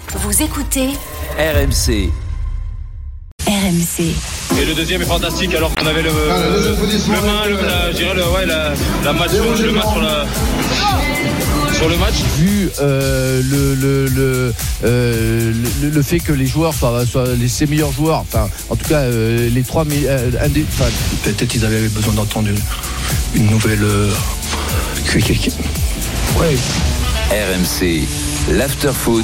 Vous écoutez RMC. RMC. Et le deuxième est fantastique alors qu'on avait le match sur le match. Vu le fait que les joueurs soient ses meilleurs joueurs, enfin en tout cas les trois peut-être ils avaient besoin d'entendre une nouvelle Ouais. RMC, l'after-foot.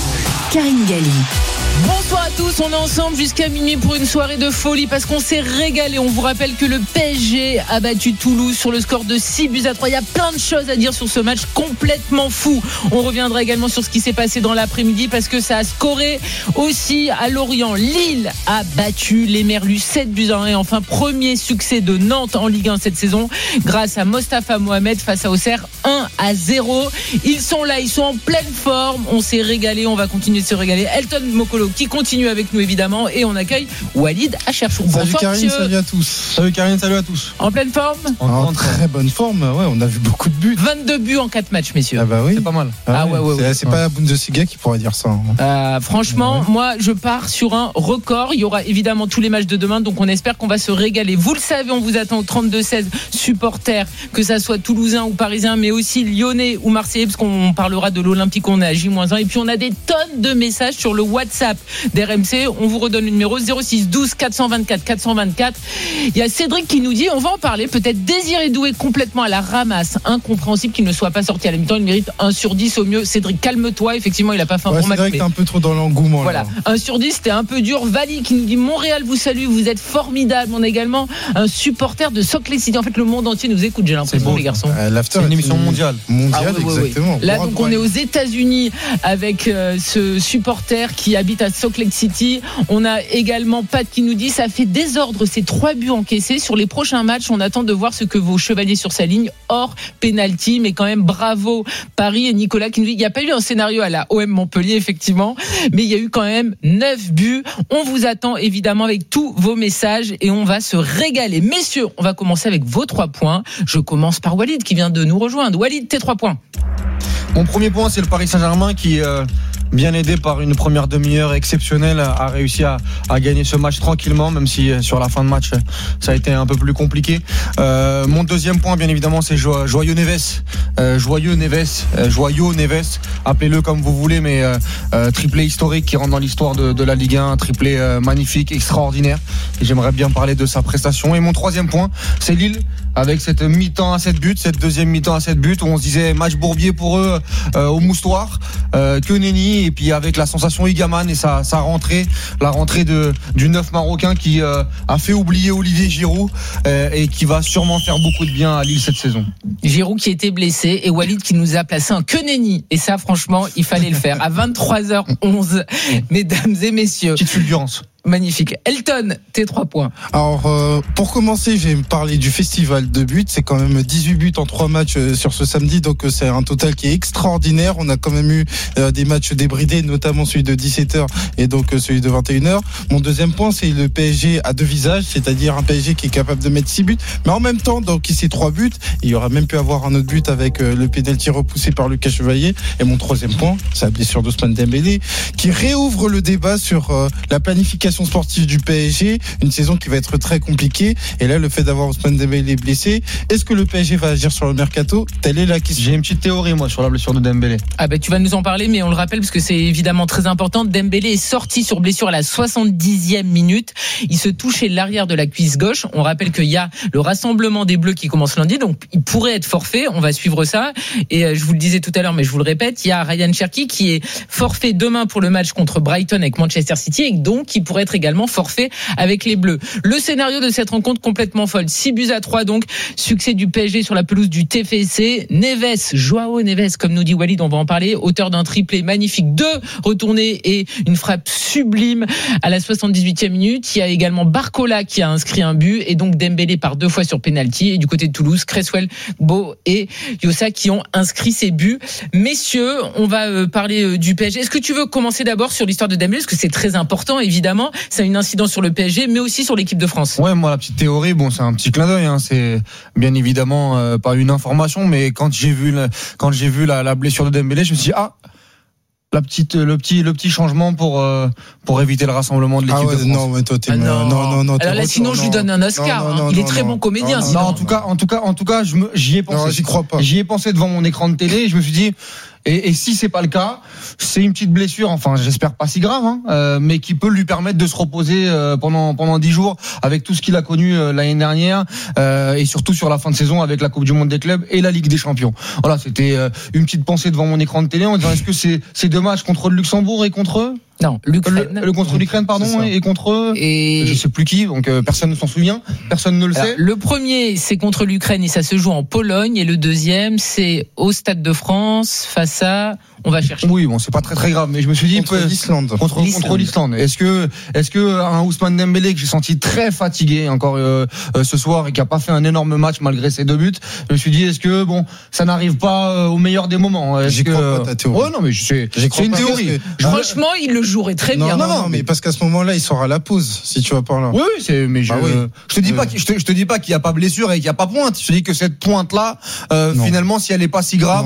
Karine Galli. Bonsoir à tous, on est ensemble jusqu'à minuit pour une soirée de folie parce qu'on s'est régalé. On vous rappelle que le PSG a battu Toulouse sur le score de 6-3. Il y a plein de choses à dire sur ce match complètement fou. On reviendra également sur ce qui s'est passé dans l'après-midi parce que ça a scoré aussi à Lorient. Lille a battu les Merlus 7-1 et enfin premier succès de Nantes en Ligue 1 cette saison grâce à Mostafa Mohamed face à Auxerre 1-0. Ils sont là, ils sont en pleine forme. On s'est régalé, on va continuer de se régaler. Elton Mokolo qui continue avec nous évidemment et on accueille Walid Acharchour. Salut Karine, monsieur. salut à tous. Salut Karine, salut à tous. En pleine forme? En très bonne forme, ouais, on a vu beaucoup de buts. 22 buts en 4 matchs, messieurs. Ah bah oui. C'est pas mal. C'est pas la Bundesliga qui pourrait dire ça. Franchement, moi je pars sur un record. Il y aura évidemment tous les matchs de demain, donc on espère qu'on va se régaler. Vous le savez, on vous attend au 32-16 supporters, que ça soit toulousains ou parisiens, mais aussi lyonnais ou marseillais, parce qu'on parlera de l'Olympique, on est à J-1. Et puis on a des tonnes de messages sur le WhatsApp d'RMC. On vous redonne le numéro 06 12 424 424. Il y a Cédric qui nous dit, on va en parler, peut-être Désiré Doué complètement à la ramasse, incompréhensible qu'il ne soit pas sorti à la mi-temps. Il mérite 1 sur 10 au mieux. Cédric, calme-toi, effectivement il n'a pas fait un bon match. C'est vrai que t'es un peu trop dans l'engouement. Voilà, 1 sur 10 c'était un peu dur. Vali qui nous dit, Montréal vous salue, vous êtes formidable. On a également un supporter de Salt Lake City. En fait le monde entier nous écoute, j'ai l'impression, les garçons. L'after, c'est une émission mondiale. Exactement. Là donc on est aux États-Unis avec ce supporter qui habite à Salt Lake City. On a également Pat qui nous dit, ça fait désordre ces 3 buts encaissés. Sur les prochains matchs, on attend de voir ce que vos chevaliers sur sa ligne hors penalty, mais quand même bravo Paris. Et Nicolas qui nous dit, il n'y a pas eu un scénario à la OM Montpellier effectivement, mais il y a eu quand même 9 buts. On vous attend évidemment avec tous vos messages et on va se régaler. Messieurs, on va commencer avec vos 3 points. Je commence par Walid qui vient de nous rejoindre. Walid, tes 3 points. Mon premier point, c'est le Paris Saint-Germain qui, bien aidé par une première demi-heure exceptionnelle, a réussi à gagner ce match tranquillement, même si sur la fin de match ça a été un peu plus compliqué. Mon deuxième point, bien évidemment, c'est Joyeux Neves, appelez-le comme vous voulez, mais triplé historique qui rentre dans l'histoire de la Ligue 1, triplé magnifique, extraordinaire, et j'aimerais bien parler de sa prestation. Et mon troisième point, c'est Lille, avec cette mi-temps à 7 buts, cette deuxième mi-temps à 7 buts, où on se disait match bourbier pour eux au moustoir, que nenni. Et puis avec la sensation Igaman et sa rentrée, la rentrée du neuf marocain qui a fait oublier Olivier Giroud et qui va sûrement faire beaucoup de bien à Lille cette saison. Giroud qui était blessé et Walid qui nous a placé un que nenni. Et ça franchement il fallait le faire à 23h11 mesdames et messieurs. Petite fulgurance. Magnifique. Elton, tes 3 points. Alors, pour commencer, je vais me parler du festival de buts. C'est quand même 18 buts en 3 matchs sur ce samedi. Donc, c'est un total qui est extraordinaire. On a quand même eu des matchs débridés, notamment celui de 17h et donc celui de 21h. Mon deuxième point, c'est le PSG à 2 visages, c'est-à-dire un PSG qui est capable de mettre 6 buts. Mais en même temps, donc, ici 3 buts. Il y aura même pu avoir un autre but avec le pénalty repoussé par Lucas Chevalier. Et mon troisième point, c'est la blessure d'Ousmane Dembélé, qui réouvre le débat sur la planification sportive du PSG, une saison qui va être très compliquée. Et là, le fait d'avoir Ousmane Dembélé blessé, est-ce que le PSG va agir sur le mercato? Telle est la question. J'ai une petite théorie moi sur la blessure de Dembélé. Ah bah tu vas nous en parler, mais on le rappelle parce que c'est évidemment très important. Dembélé est sorti sur blessure à la 70e minute. Il se touchait l'arrière de la cuisse gauche. On rappelle qu'il y a le rassemblement des Bleus qui commence lundi, donc il pourrait être forfait. On va suivre ça. Et je vous le disais tout à l'heure, mais je vous le répète, il y a Ryan Cherki qui est forfait demain pour le match contre Brighton avec Manchester City et donc qui pourrait être également forfait avec les Bleus. Le scénario de cette rencontre complètement folle. 6-3 donc. Succès du PSG sur la pelouse du TFC. Neves, Joao Neves, comme nous dit Walid, on va en parler, auteur d'un triplé magnifique, 2 retournés et une frappe sublime à la 78e minute. Il y a également Barcola qui a inscrit un but et donc Dembélé par 2 fois sur penalty. Et du côté de Toulouse, Cresswell, Beau et Yossa qui ont inscrit ces buts. Messieurs, on va parler du PSG. Est-ce que tu veux commencer d'abord sur l'histoire de Dembélé, parce que c'est très important évidemment. Ça a une incidence sur le PSG, mais aussi sur l'équipe de France. Ouais, moi la petite théorie, bon, c'est un petit clin d'œil, hein. C'est bien évidemment pas une information, mais quand j'ai vu la blessure de Dembélé, je me suis dit le petit changement pour éviter le rassemblement de l'équipe de France. Non, mais toi t'es non. Alors là, sinon je lui donne un Oscar. Il est très bon comédien. Non, en tout cas, j'y ai pensé. Non, j'y crois pas. J'y ai pensé devant mon écran de télé. Et je me suis dit. Et si c'est pas le cas, c'est une petite blessure, enfin j'espère pas si grave, mais qui peut lui permettre de se reposer pendant 10 jours avec tout ce qu'il a connu l'année dernière et surtout sur la fin de saison avec la Coupe du Monde des clubs et la Ligue des Champions. Voilà, c'était une petite pensée devant mon écran de télé en disant est-ce que c'est deux matchs contre le Luxembourg et contre eux? Non, l'Ukraine. Contre l'Ukraine, pardon, et contre je sais plus qui, donc personne ne s'en souvient, personne ne le sait. Le premier, c'est contre l'Ukraine et ça se joue en Pologne, et le deuxième, c'est au Stade de France face à. On va chercher. Oui, bon, c'est pas très grave, mais je me suis dit contre l'Islande. Contre l'Islande. Est-ce que un Ousmane Dembélé que j'ai senti très fatigué encore ce soir et qui a pas fait un énorme match malgré ses 2 buts, je me suis dit est-ce que bon, ça n'arrive pas au meilleur des moments. J'y crois pas ta théorie. Ouais, non, mais c'est une théorie. Franchement, il le jouerait très bien. Non, mais parce qu'à ce moment-là, il sera à la pause si tu vas par là. Oui, mais je te dis pas je te dis pas qu'il y a pas blessure et qu'il y a pas pointe. Je te dis que cette pointe là finalement si elle est pas si grave,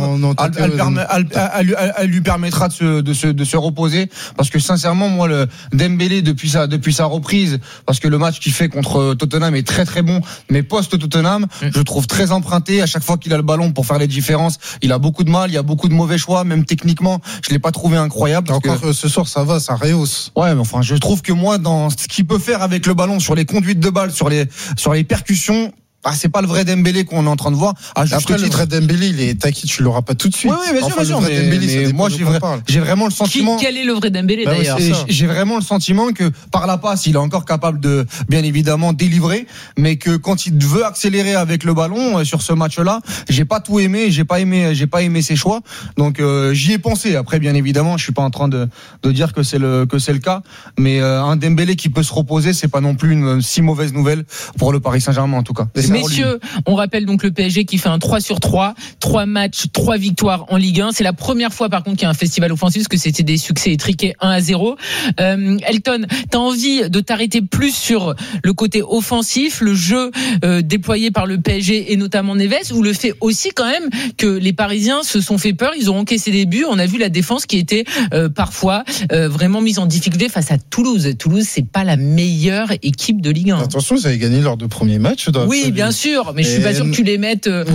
elle lui permettra de se reposer parce que sincèrement moi le Dembélé depuis sa reprise, parce que le match qu'il fait contre Tottenham est très très bon, mais post Tottenham je trouve très emprunté. À chaque fois qu'il a le ballon pour faire les différences, il a beaucoup de mal, il y a beaucoup de mauvais choix, même techniquement je l'ai pas trouvé incroyable. Ce soir ça va, ça rehausse. Ouais, mais enfin je trouve que moi dans ce qu'il peut faire avec le ballon, sur les conduites de balle, sur les percussions, c'est pas le vrai Dembélé qu'on est en train de voir. Après, le vrai Dembélé, il est taquet, tu l'auras pas tout de suite. Oui, bien sûr. Mais moi, j'ai vraiment le sentiment. Quel est le vrai Dembélé d'ailleurs? J'ai vraiment le sentiment que par la passe, il est encore capable de, bien évidemment, délivrer, mais que quand il veut accélérer avec le ballon sur ce match-là, j'ai pas tout aimé, j'ai pas aimé ses choix. Donc j'y ai pensé. Après, bien évidemment, je suis pas en train de dire que c'est le cas, mais un Dembélé qui peut se reposer, c'est pas non plus une si mauvaise nouvelle pour le Paris Saint-Germain en tout cas. Messieurs, on rappelle donc le PSG qui fait un 3/3, 3 matchs, 3 victoires en Ligue 1. C'est la première fois par contre qu'il y a un festival offensif, parce que c'était des succès étriqués 1-0. Elton, t'as envie de t'arrêter plus sur le côté offensif, le jeu déployé par le PSG et notamment Neves, ou le fait aussi quand même que les Parisiens se sont fait peur, ils ont encaissé des buts. On a vu la défense qui était parfois vraiment mise en difficulté face à Toulouse. Toulouse, c'est pas la meilleure équipe de Ligue 1. Attention, ils avaient gagné leurs 2 premiers matchs. Oui, bien sûr, mais je suis pas sûr que tu les mettes sur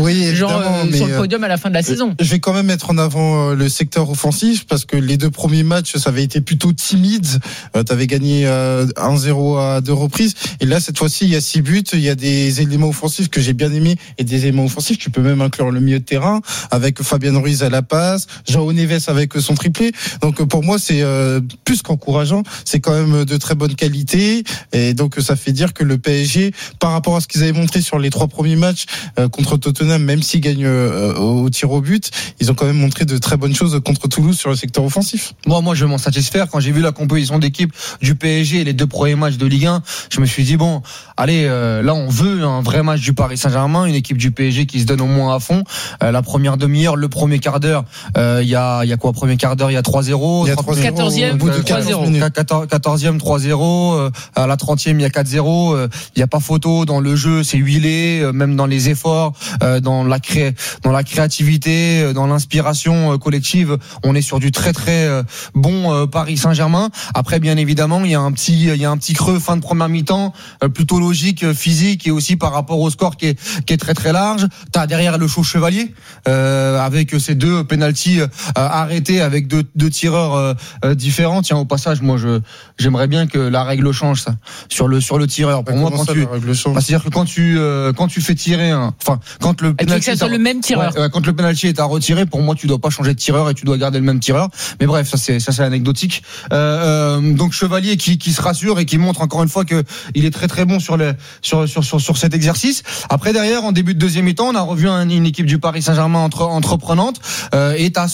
le podium à la fin de la saison. Je vais quand même mettre en avant le secteur offensif, parce que les 2 premiers matchs, ça avait été plutôt timide. T'avais gagné 1-0 à 2 reprises, et là cette fois-ci il y a 6 buts, il y a des éléments offensifs que j'ai bien aimés, et des éléments offensifs, tu peux même inclure le milieu de terrain avec Fabien Ruiz à la passe, João Neves avec son triplé. Donc pour moi c'est plus qu'encourageant, c'est quand même de très bonne qualité, et donc ça fait dire que le PSG, par rapport à ce qu'ils avaient montré sur les 3 premiers matchs contre Tottenham, même s'ils gagnent au tir au but, ils ont quand même montré de très bonnes choses contre Toulouse sur le secteur offensif. Moi je vais m'en satisfaire. Quand j'ai vu la composition d'équipe du PSG et les 2 premiers matchs de Ligue 1, je me suis dit bon, allez, là on veut un vrai match du Paris Saint-Germain, une équipe du PSG qui se donne au moins à fond. La première demi-heure, le premier quart d'heure, il y a quoi? Premier quart d'heure, il y a 3-0. Il y a 14e, 3-0. 14e, 3-0. À la 30e, il y a 4-0. Il n'y a pas photo dans le jeu, c'est huilé, même dans les efforts, dans la créativité, dans l'inspiration collective. On est sur du très très bon Paris Saint-Germain. Après, bien évidemment, il y a un petit creux fin de première mi-temps, plutôt logique, physique, et aussi par rapport au score qui est très très large. T'as derrière le show Chevalier, avec ces 2 pénaltys arrêtés avec deux tireurs différents. Tiens, au passage, moi j'aimerais bien que la règle change, ça, sur le tireur. Pour moi, c'est-à-dire que quand tu fais tirer quand le penalty le même tireur. Quand le penalty est à retirer, pour moi tu dois pas changer de tireur et tu dois garder le même tireur. Mais bref, ça c'est anecdotique. Donc Chevalier qui se rassure et qui montre encore une fois que il est très très bon sur cet exercice. Après, derrière, en début de deuxième mi-temps, on a revu une équipe du Paris Saint-Germain entreprenante, et t'as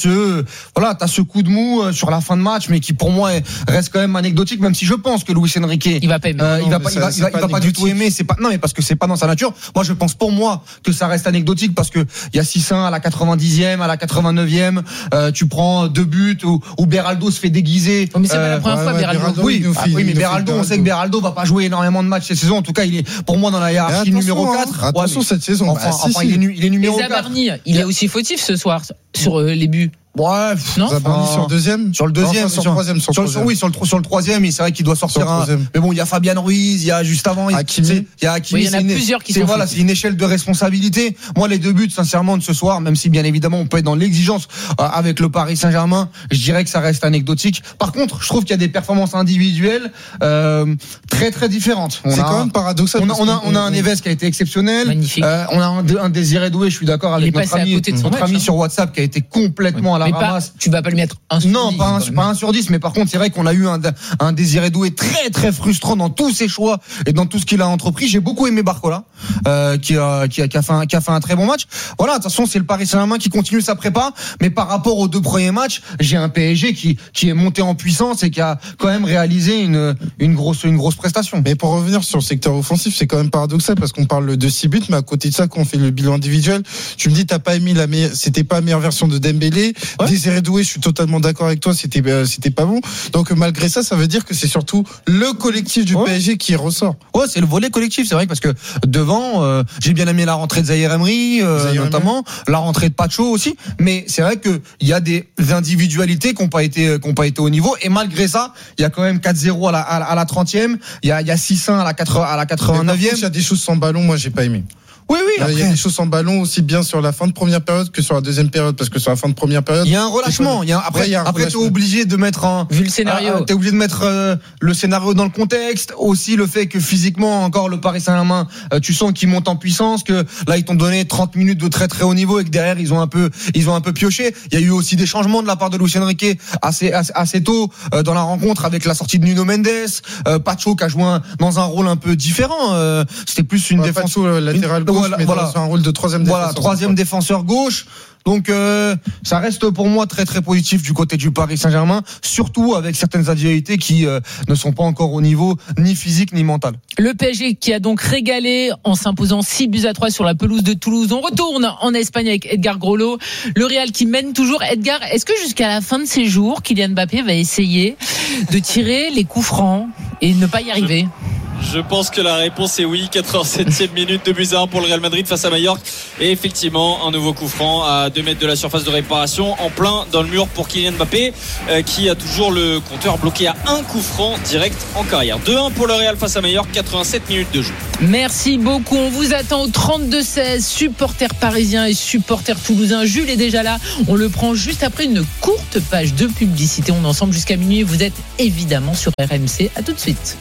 ce coup de mou sur la fin de match, mais qui pour moi reste quand même anecdotique, même si je pense que Luis Enrique il va pas aimer. Il va pas du tout aimer. Parce que c'est pas dans sa nature. Moi, je pense pour moi que ça reste anecdotique, parce que il y a 6-1 à la 90e, à la 89e, tu prends 2 buts où Beraldo se fait déguiser. Mais c'est pas la première fois, Beraldo. Oui, mais Beraldo, on sait que Beraldo va pas jouer énormément de matchs cette saison. En tout cas, il est pour moi dans la hiérarchie numéro 4. Attention cette saison. Il est numéro 4. Zabarni, il est aussi fautif ce soir sur les buts. Ouais, Non, Zabarni sur deuxième. Sur le deuxième, sur le troisième. sur le troisième, c'est vrai qu'il doit sortir un. Mais bon, il y a Fabian Ruiz, il y a juste avant, Hakimi. Il y a Hakimi. Oui, il y en a plusieurs qui sont. Voilà, c'est une échelle de responsabilité. Moi, les deux buts, sincèrement, de ce soir, même si bien évidemment on peut être dans l'exigence avec le Paris Saint-Germain, je dirais que ça reste anecdotique. Par contre, je trouve qu'il y a des performances individuelles très très différentes. C'est quand même paradoxal. On a un Neves qui a été exceptionnel. Magnifique. On a un Désiré Doué, je suis d'accord avec notre ami sur WhatsApp qui a été complètement à la ramasse. Tu vas pas lui mettre un sur 10. Non, pas un sur 10, mais par contre, c'est vrai qu'on a eu un Désiré Doué très très frustrant dans tous ses choix et dans tout ce qu'il a entrepris. J'ai beaucoup aimé Barcola, qui a fait un très bon match. Voilà, de toute façon, c'est le Paris Saint-Germain qui continue sa prépa, mais par rapport aux deux premiers matchs, j'ai un PSG qui est monté en puissance et qui a quand même réalisé une grosse prestation. Mais pour revenir sur le secteur offensif, c'est quand même paradoxal parce qu'on parle de 6 buts, mais à côté de ça, quand on fait le bilan individuel, tu me dis t'as pas aimé c'était pas la meilleure version de Dembélé. Ouais. Désiré Doué, je suis totalement d'accord avec toi, c'était pas bon. Donc malgré ça, ça veut dire que c'est surtout le collectif du PSG qui ressort. Ouais, c'est le volet collectif, c'est vrai, parce que devant, j'ai bien aimé la rentrée de Zahir Emery, notamment, la rentrée de Pacho aussi, mais c'est vrai que il y a des individualités qui n'ont pas été au niveau, et malgré ça, il y a quand même 4-0 à la 30e, il y a 6-1 à la 89e. Il y a des choses sans ballon, moi j'ai pas aimé. Oui, après. Il y a des choses sans ballon aussi bien sur la fin de première période que sur la deuxième période, parce que sur la fin de première période, il y a un relâchement. Après, t'es obligé de mettre vu le scénario. T'es obligé de mettre le scénario dans le contexte. Aussi le fait que physiquement encore le Paris Saint-Germain, tu sens qu'ils montent en puissance, que là ils t'ont donné 30 minutes de très très haut niveau et que derrière ils ont un peu pioché. Il y a eu aussi des changements de la part de Luis Enrique assez tôt dans la rencontre avec la sortie de Nuno Mendes, Pacho qui a joué dans un rôle un peu différent. C'était plus une défense Pacho, latéral gauche. Voilà, c'est un rôle de troisième défenseur. Troisième défenseur gauche. Donc ça reste pour moi très très positif du côté du Paris Saint-Germain, surtout avec certaines individualités qui ne sont pas encore au niveau ni physique ni mental. Le PSG qui a donc régalé en s'imposant 6-3 sur la pelouse de Toulouse. On retourne en Espagne avec Edgar Groslo. Le Real qui mène toujours. Edgar, est-ce que jusqu'à la fin de ses jours, Kylian Mbappé va essayer de tirer les coups francs et ne pas y arriver? Je pense que la réponse est oui. 87e minute, 2-1 pour le Real Madrid face à Mallorca. Et effectivement, un nouveau coup franc à 2 mètres de la surface de réparation, en plein dans le mur pour Kylian Mbappé, qui a toujours le compteur bloqué à un coup franc direct en carrière. 2-1 pour le Real face à Mallorca, 87 minutes de jeu. Merci beaucoup. On vous attend au 32-16, supporters parisiens et supporters toulousains. Jules est déjà là. On le prend juste après une courte page de publicité. On est ensemble jusqu'à minuit. Vous êtes évidemment sur RMC. À tout de suite.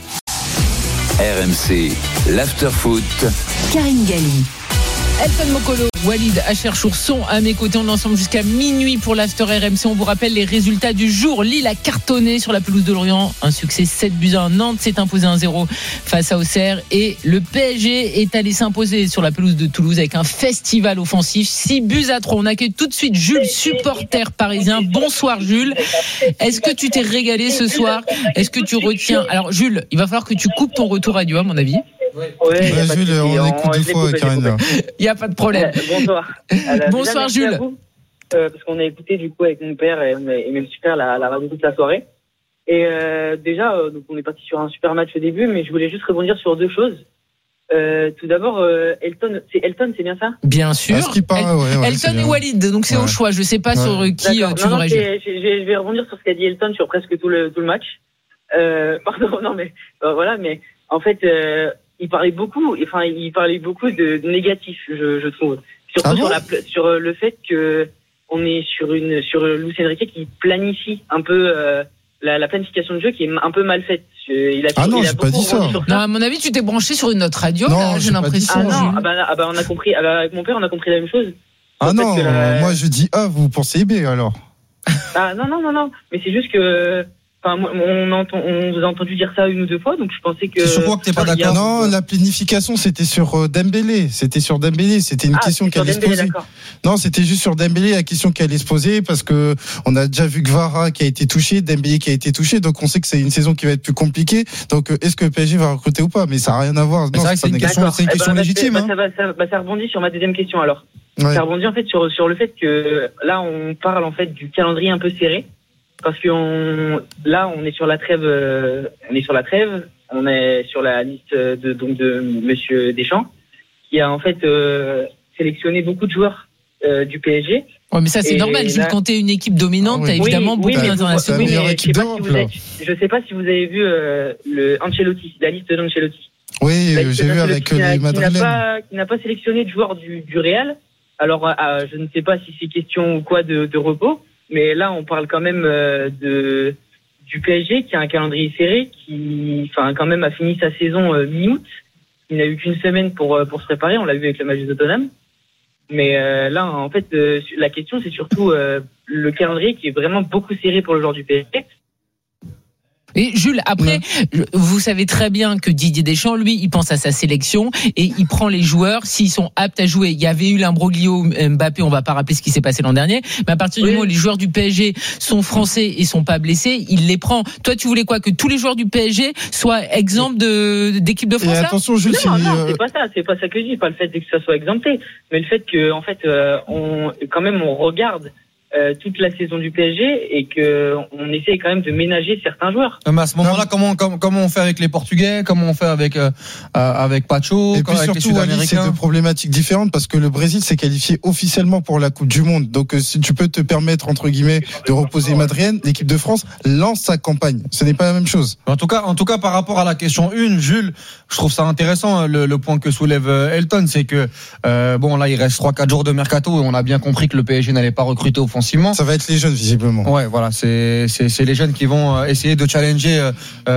RMC, l'after-foot. Karine Galli. Elton Mokolo, Walid Acharchour sont à mes côtés. On est ensemble jusqu'à minuit pour l'After RMC. On vous rappelle les résultats du jour. Lille a cartonné sur la pelouse de Lorient. Un succès 7-1. Nantes s'est imposé 1-0 face à Auxerre. Et le PSG est allé s'imposer sur la pelouse de Toulouse avec un festival offensif. 6-3. On accueille tout de suite Jules, supporter parisien. Bonsoir Jules. Est-ce que tu t'es régalé ce soir? Est-ce que tu retiens... Alors Jules, il va falloir que tu coupes ton retour radio à mon avis. Ouais, Jules, on écoute 2 fois, Karine. Il n'y a pas de problème. Bonsoir. Bonsoir Jules. Parce qu'on a écouté du coup avec mon père et même super la radio toute la soirée. Et déjà, donc on est parti sur un super match au début, mais je voulais juste rebondir sur 2 choses. Tout d'abord, Elton, c'est bien ça? Bien sûr. Elton et Walid, donc c'est au choix. Je sais pas sur qui tu veux réagir. Je vais rebondir sur ce qu'a dit Elton sur presque tout le match. Pardon, non mais voilà, mais en fait. Il parlait beaucoup de négatif, je trouve. Surtout sur le fait que on est sur Luis Enrique qui planifie un peu la planification de jeu qui est un peu mal faite. J'ai pas dit ça. Non, à mon avis, tu t'es branché sur une autre radio. Non, là, j'ai l'impression. On a compris. Avec mon père, on a compris la même chose. Moi je dis A, vous pensez B alors. Non. Mais c'est juste que. Enfin, on vous a entendu dire ça 1 ou 2 fois, donc je pensais que. C'est sur quoi que t'es pas d'accord? Non, la planification, c'était sur Dembélé. C'était une question qui allait se poser. Non, c'était juste sur Dembélé, la question qui allait se poser, parce que on a déjà vu Kvara qui a été touché, Dembélé qui a été touché, donc on sait que c'est une saison qui va être plus compliquée. Donc, est-ce que le PSG va recruter ou pas? Mais ça n'a rien à voir. Non, c'est une question légitime. Ça rebondit sur ma deuxième question alors. Ouais. Ça rebondit en fait sur le fait que là, on parle en fait du calendrier un peu serré. Parce que on est sur la trêve, on est sur la liste de Monsieur Deschamps, qui a en fait sélectionné beaucoup de joueurs du PSG. Ouais, mais ça c'est normal. Là... Quand t'es une équipe dominante, t'as évidemment beaucoup d'internationaux. Je sais pas si vous avez vu le Ancelotti, la liste d'Ancelotti. Oui, j'ai vu avec les Madrilènes. Qui n'a pas sélectionné de joueurs du Real. Alors, je ne sais pas si c'est question ou quoi de repos, mais là, on parle quand même du PSG qui a un calendrier serré, qui, quand même a fini sa saison mi-août. Il n'a eu qu'une semaine pour se préparer. On l'a vu avec le match de Tottenham. Mais là, en fait, la question, c'est surtout le calendrier qui est vraiment beaucoup serré pour le joueur du PSG. Et Jules, après, vous savez très bien que Didier Deschamps, lui, il pense à sa sélection et il prend les joueurs s'ils sont aptes à jouer. Il y avait eu l'imbroglio Mbappé, on va pas rappeler ce qui s'est passé l'an dernier, mais à partir du moment où les joueurs du PSG sont français et sont pas blessés, il les prend. Toi, tu voulais quoi? Que tous les joueurs du PSG soient exempts d'équipe de France? Et attention, Jules, non, c'est pas ça que je dis, pas le fait que ça soit exempté, mais le fait que, en fait, on regarde toute la saison du PSG et que on essaie quand même de ménager certains joueurs. Mais à ce moment-là, comment on fait avec les Portugais, comment on fait avec Pacho, et puis avec surtout, les Sud-Américains? C'est deux problématiques différentes parce que le Brésil s'est qualifié officiellement pour la Coupe du Monde. Donc si tu peux te permettre entre guillemets de reposer Madrienne, l'équipe de France lance sa campagne. Ce n'est pas la même chose. En tout cas, par rapport à la question 1, Jules, je trouve ça intéressant le point que soulève Elton, c'est que là il reste 3-4 jours de mercato et on a bien compris que le PSG n'allait pas recruter offensivement. Ça va être les jeunes visiblement. Ouais, voilà, c'est les jeunes qui vont essayer de challenger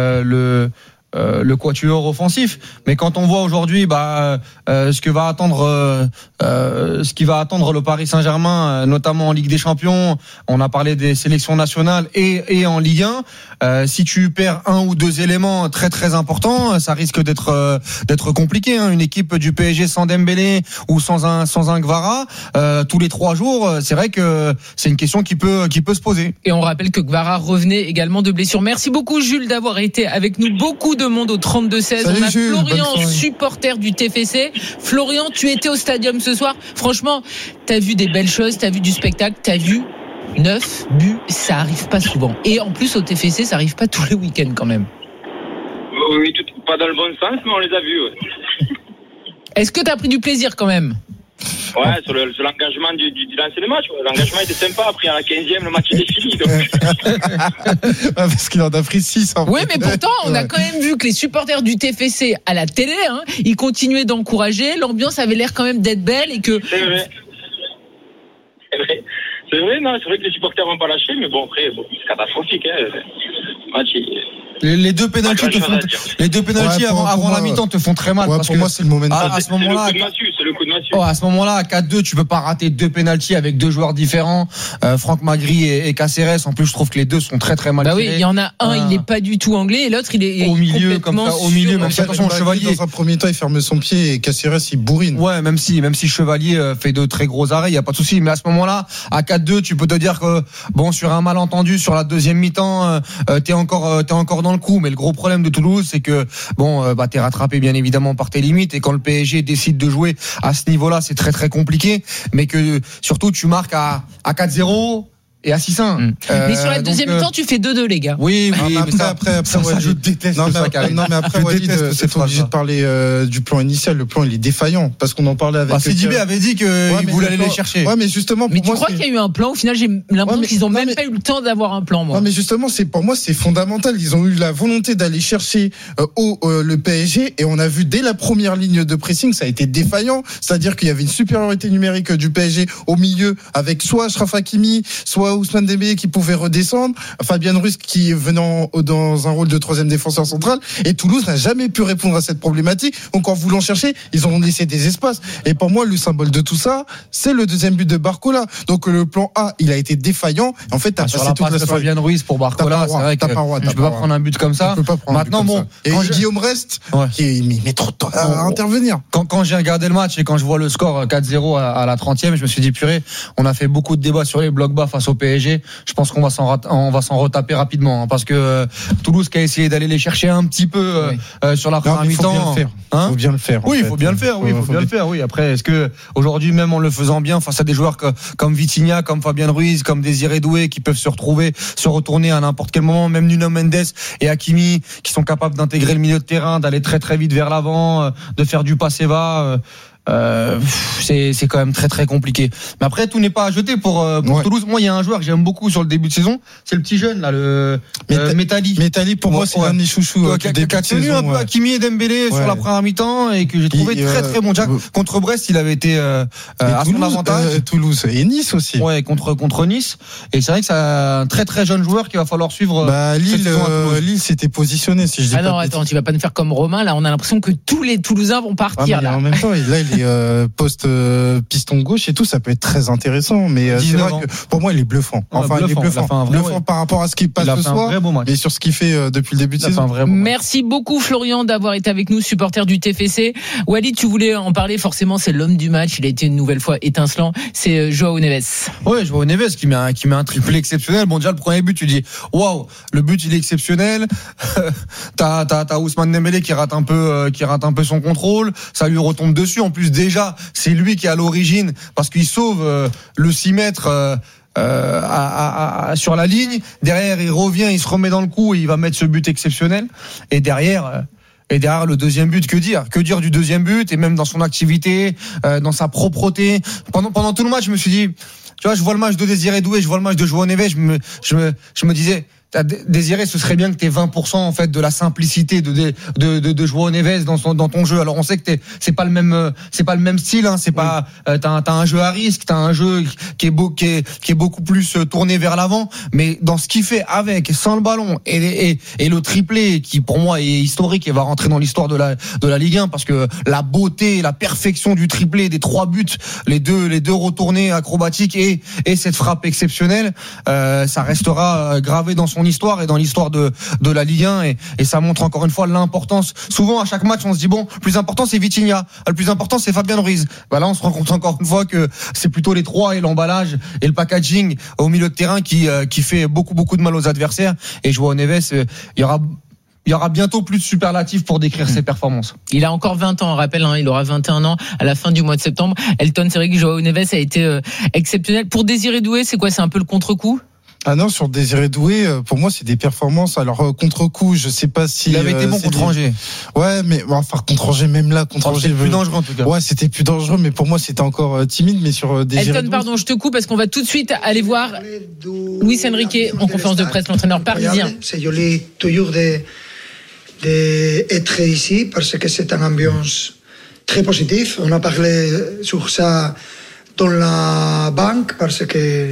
le quatuor offensif. Mais quand on voit aujourd'hui ce qui va attendre le Paris Saint-Germain, notamment en Ligue des Champions, on a parlé des sélections nationales et en Ligue 1, si tu perds un ou deux éléments très très importants, ça risque d'être compliqué, hein. Une équipe du PSG sans Dembélé ou sans un Gvara tous les 3 jours, c'est vrai que c'est une question qui peut se poser. Et on rappelle que Gvara revenait également de blessure. Merci beaucoup Jules d'avoir été avec nous. Beaucoup de monde au 32-16. Salut, on a Jules, Florian, supporter du TFC. Florian, tu étais au stadium ce soir. Franchement, t'as vu des belles choses, t'as vu du spectacle, t'as vu 9 buts, ça arrive pas souvent. Et en plus au TFC, ça arrive pas tous les week-ends quand même. Oui, pas dans le bon sens, mais on les a vus. Ouais. Est-ce que t'as pris du plaisir quand même? Ouais, sur l'engagement du lancer de match. L'engagement était sympa. Après, à la 15e, le match était fini. Donc... parce qu'il en a pris 6. Oui, mais pourtant, on a quand même vu que les supporters du TFC à la télé, ils continuaient d'encourager. L'ambiance avait l'air quand même d'être belle et que. C'est vrai. C'est vrai, non, c'est vrai que les supporters n'ont pas lâché, mais bon, après, c'est catastrophique. Le match, les deux pénaltys avant la mi-temps te font très mal. Ouais, parce pour moi, c'est le moment. À ce moment-là, c'est le coup de massue. À ce moment-là, à 4-2, tu peux pas rater 2 pénaltys avec 2 joueurs différents, Franck Magri et Caceres. En plus, je trouve que les deux sont très très mal tirés. Oui, il y en a un, il est pas du tout anglais, et l'autre, il est au milieu comme ça, au milieu. Même si attention, Chevalier dans un premier temps, il ferme son pied et Caceres il bourrine. Ouais, même si Chevalier fait de très gros arrêts, il y a pas de souci. Mais à ce moment-là, à 4-2, tu peux te dire que sur un malentendu sur la deuxième mi-temps, t'es encore dans le coup. Mais le gros problème de Toulouse, c'est que t'es rattrapé bien évidemment par tes limites, et quand le PSG décide de jouer à ce niveau-là, c'est très très compliqué, mais que surtout tu marques à 4-0 et à 6-1. Mais sur la deuxième mi-temps, tu fais 2-2, les gars. Oui, mais après, je déteste ça. Non, mais après, Walid, c'est obligé de parler du plan initial. Le plan, il est défaillant, parce qu'on en parlait avec. Sidibé avait dit qu'il voulait aller les chercher. Ouais, mais justement, mais tu crois qu'il y a eu un plan? Au final, j'ai l'impression qu'ils ont même pas eu le temps d'avoir un plan, moi. Non, mais justement, pour moi, c'est fondamental. Ils ont eu la volonté d'aller chercher le PSG, et on a vu dès la première ligne de pressing, ça a été défaillant. C'est-à-dire qu'il y avait une supériorité numérique du PSG au milieu, avec soit Achraf Hakimi, soit Ousmane Dembélé qui pouvait redescendre, Fabien Ruiz qui venant dans un rôle de 3e défenseur central, et Toulouse n'a jamais pu répondre à cette problématique. Donc en voulant chercher, ils ont laissé des espaces, et pour moi le symbole de tout ça, c'est le deuxième but de Barcola. Donc le plan A, il a été défaillant. En fait, t'as passé toute la soirée. Fabien Ruiz pour Barcola, c'est vrai que tu peux pas prendre un but comme ça. Maintenant et Guillaume Rest qui met trop de temps à intervenir. Quand j'ai regardé le match et quand je vois le score 4-0 à la 30e, je me suis dit purée, on a fait beaucoup de débats sur les blocs bas face au PSG. Je pense qu'on va s'en retaper rapidement, parce que Toulouse qui a essayé d'aller les chercher un petit peu sur la première mi-temps. Il faut bien le faire. Oui, il faut bien le faire. Oui, après, est-ce que aujourd'hui, même en le faisant bien face à des joueurs comme Vitinha, comme Fabien Ruiz, comme Désiré Doué, qui peuvent se retourner à n'importe quel moment, même Nuno Mendes et Hakimi, qui sont capables d'intégrer le milieu de terrain, d'aller très très vite vers l'avant, de faire du passe et va. c'est quand même très très compliqué. Mais après, tout n'est pas à jeter pour Toulouse. Moi, il y a un joueur que j'aime beaucoup sur le début de saison, c'est le petit jeune là, le Métali. Métali, pour moi, c'est l'un de mes chouchous. Qui a tenu un peu Hakimi et Dembélé sur la première mi-temps et que j'ai trouvé très très bon. Déjà, contre Brest, il avait été à son avantage. Toulouse et Nice aussi. Ouais, contre Nice. Et c'est vrai que c'est un très très jeune joueur qu'il va falloir suivre. Lille s'était positionné, si je dis pas. Non, attends, tu vas pas nous faire comme Romain. Là, on a l'impression que tous les Toulousains vont partir. En même temps, là, il est piston gauche et tout, ça peut être très intéressant. Mais c'est vrai que pour moi, il est bluffant. Enfin, il est bluffant par rapport à ce qu'il passe ce soir, et sur ce qu'il fait depuis le début de saison. Merci beaucoup, Florian, d'avoir été avec nous, supporter du TFC. Walid, tu voulais en parler, forcément, c'est l'homme du match. Il a été une nouvelle fois étincelant. C'est Joao Neves. Ouais, Joao Neves qui met un triplé exceptionnel. Bon, déjà, le premier but, tu dis, waouh, le but, il est exceptionnel. T'as Ousmane Dembélé qui rate un peu son contrôle. Ça lui retombe dessus. En plus, déjà, c'est lui qui est à l'origine parce qu'il sauve le 6 mètres. Sur la ligne, derrière il revient, il se remet dans le coup et il va mettre ce but exceptionnel. Et derrière le deuxième but, que dire du deuxième but, et même dans son activité, dans sa propreté. Pendant tout le match, je me suis dit, tu vois, je vois le match de Désiré Doué, je vois le match de Joao Neves, je me disais, Désiré, ce serait bien que t'aies 20% en fait de la simplicité de Joao Neves dans ton jeu. Alors on sait que c'est pas le même style, hein, c'est pas t'as un jeu à risque, t'as un jeu qui est beaucoup plus tourné vers l'avant, mais dans ce qu'il fait avec, sans le ballon et le triplé qui pour moi est historique et va rentrer dans l'histoire de la Ligue 1 parce que la beauté, la perfection du triplé, des 3 buts, les deux retournés acrobatiques et cette frappe exceptionnelle, ça restera gravé dans son histoire et dans l'histoire de la Ligue 1 et ça montre encore une fois l'importance. Souvent à chaque match on se dit bon, le plus important c'est Vitinha, le plus important c'est Fabien Ruiz. Bah là on se rend compte encore une fois que c'est plutôt les 3 et l'emballage et le packaging au milieu de terrain qui fait beaucoup de mal aux adversaires. Et Joao Neves, il y aura bientôt plus de superlatifs pour décrire ses performances. Il a encore 20 ans, on rappelle, il aura 21 ans à la fin du mois de septembre. Elton, c'est vrai que Joao Neves a été exceptionnel. Pour Désiré Doué, c'est quoi? C'est un peu le contre-coup? Ah non, sur Désiré Doué, pour moi, c'est des performances. Alors, contre-coup, je sais pas si... Il avait été bon contre Angers. Ouais, mais enfin, contre Angers, même là, Angers... C'était plus dangereux, en tout cas. Ouais, c'était plus dangereux, mais pour moi, c'était encore timide, mais sur Désiré Elton, pardon, je te coupe, parce qu'on va tout de suite aller voir Luis Enrique en conférence de presse, l'entraîneur parisien. C'est joli, toujours d'être ici, parce que c'est une ambiance très positive. On a parlé sur ça dans la banque, parce que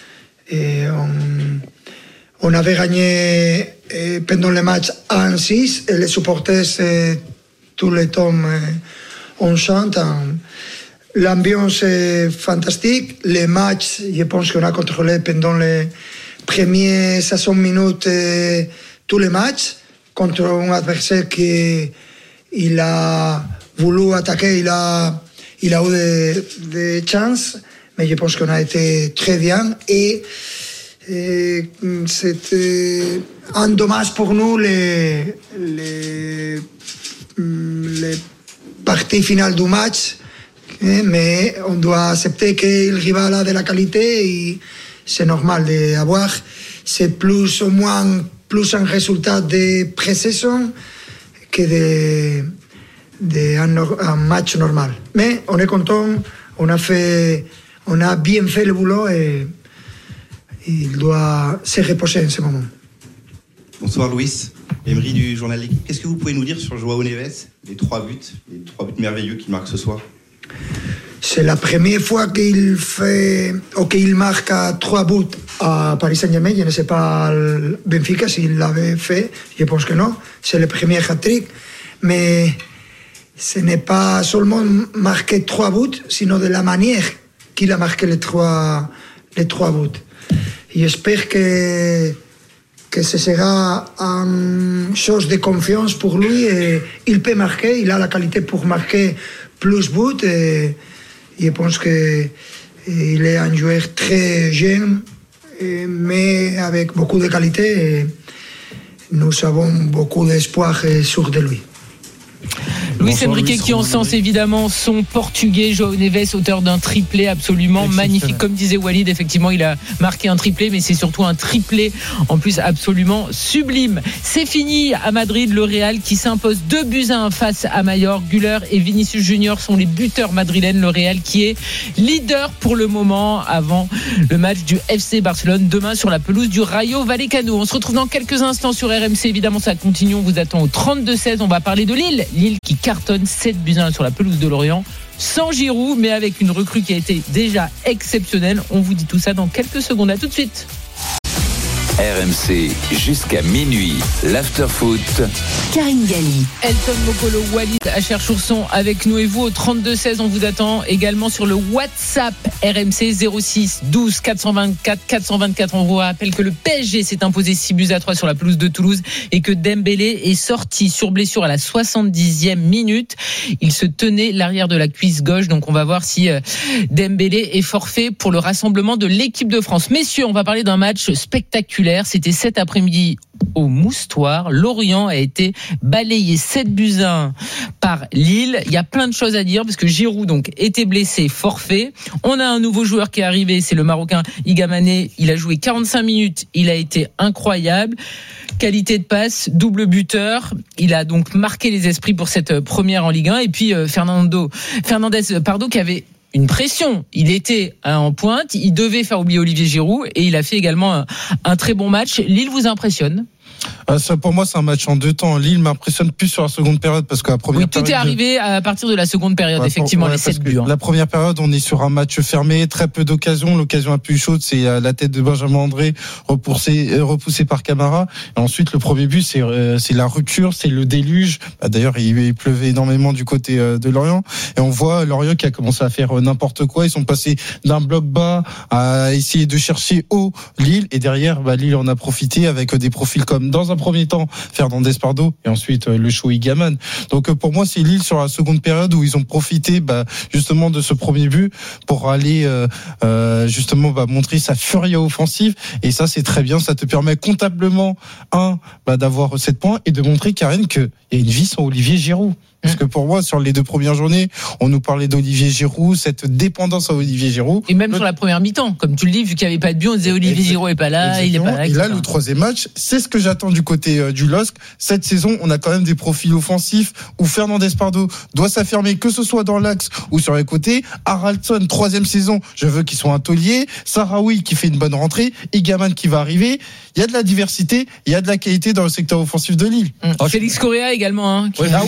on avait gagné pendant le match 1-6 et les supporters tout le temps on chante. L'ambiance est fantastique. Les matchs, je pense qu'on a contrôlé pendant les premières 60 minutes tous les matchs contre un adversaire qui il a voulu attaquer, il a eu des chances. Mais je pense qu'on a été très bien et c'était un dommage pour nous les parties finales du match, mais on doit accepter que le rival a de la qualité et c'est normal d'avoir. C'est plus ou moins plus un résultat de pré-saison que un match normal. Mais on est content, on a bien fait le boulot et il doit se reposer en ce moment. Bonsoir Louis, Emery du journal L'Équipe. Qu'est-ce que vous pouvez nous dire sur Joao Neves, les 3 buts merveilleux qu'il marque ce soir? C'est la première fois qu'il marque 3 buts à Paris Saint-Germain. Je ne sais pas le Benfica s'il l'avait fait, je pense que non. C'est le premier hat-trick, mais ce n'est pas seulement marquer 3 buts, sinon de la manière qu'il a marqué les trois buts. Et j'espère que ce sera une chose de confiance pour lui. Et il peut marquer, il a la qualité pour marquer plus de buts. Et je pense qu'il est un joueur très jeune, mais avec beaucoup de qualité. Et nous avons beaucoup d'espoir sur de lui. Luis Enrique qui encense évidemment son portugais João Neves, auteur d'un triplé absolument magnifique. Comme disait Walid, effectivement, il a marqué un triplé, mais c'est surtout un triplé en plus absolument sublime. C'est fini à Madrid, le Real qui s'impose 2-1 face à Mallorca. Güler et Vinicius Junior sont les buteurs madrilènes. Le Real qui est leader pour le moment avant le match du FC Barcelone demain sur la pelouse du Rayo Vallecano. On se retrouve dans quelques instants sur RMC. Évidemment, ça continue. On vous attend au 32-16. On va parler de Lille. Lille qui cartonne 7-1 sur la pelouse de Lorient. Sans Giroud, mais avec une recrue qui a été déjà exceptionnelle. On vous dit tout ça dans quelques secondes. À tout de suite. RMC jusqu'à minuit, l'after-foot. Karine Galli. Elton Mokolo, Walid Acher-Chourson avec nous et vous au 32-16. On vous attend également sur le WhatsApp RMC 06 12 424 424. On vous rappelle que le PSG s'est imposé 6-3 sur la pelouse de Toulouse et que Dembélé est sorti sur blessure à la 70e minute. Il se tenait l'arrière de la cuisse gauche. Donc on va voir si Dembélé est forfait pour le rassemblement de l'équipe de France. Messieurs, on va parler d'un match spectaculaire. C'était cet après-midi au Moustoir. Lorient a été balayé 7-1 par Lille. Il y a plein de choses à dire parce que Giroud donc était blessé, forfait. On a un nouveau joueur qui est arrivé, c'est le Marocain Iga Mané. Il a joué 45 minutes, il a été incroyable. Qualité de passe, double buteur. Il a donc marqué les esprits pour cette première en Ligue 1. Et puis Fernandez qui avait une pression. Il était en pointe, il devait faire oublier Olivier Giroud et il a fait également un très bon match. Lille vous impressionne ? Ça, pour moi, c'est un match en 2 temps. Lille m'impressionne plus sur la seconde période parce que la première période. Tout est arrivé à partir de la seconde période, effectivement, les 7 buts. La première période, on est sur un match fermé, très peu d'occasions. L'occasion la plus chaude, c'est la tête de Benjamin André, repoussé par Camara. Et ensuite, le premier but, c'est la rupture, c'est le déluge. D'ailleurs, il pleuvait énormément du côté de Lorient. Et on voit Lorient qui a commencé à faire n'importe quoi. Ils sont passés d'un bloc bas à essayer de chercher haut Lille. Et derrière, Lille en a profité avec des profils comme, dans un premier temps, Fernandez Pardo et ensuite le show Igaman. Donc pour moi, c'est Lille sur la seconde période où ils ont profité justement de ce premier but pour aller justement montrer sa furie offensive. Et ça, c'est très bien. Ça te permet comptablement d'avoir 7 points et de montrer, Karine, qu'il y a une vie sans Olivier Giroud. Parce que pour moi, sur les 2 premières journées, on nous parlait d'Olivier Giroud, cette dépendance à Olivier Giroud. Et même sur la première mi-temps, comme tu le dis, vu qu'il n'y avait pas de but, on disait Olivier Giroud est pas là, il est pas là. Et là, le 3e match, c'est ce que j'attends du côté du LOSC. Cette saison, on a quand même des profils offensifs où Fernandez Pardo doit s'affirmer, que ce soit dans l'axe ou sur les côtés. Haraldson, 3e saison, je veux qu'il soit un taulier. Sahraoui qui fait une bonne rentrée. Igaman qui va arriver. Il y a de la diversité, il y a de la qualité dans le secteur offensif de Lille. Félix Correa également.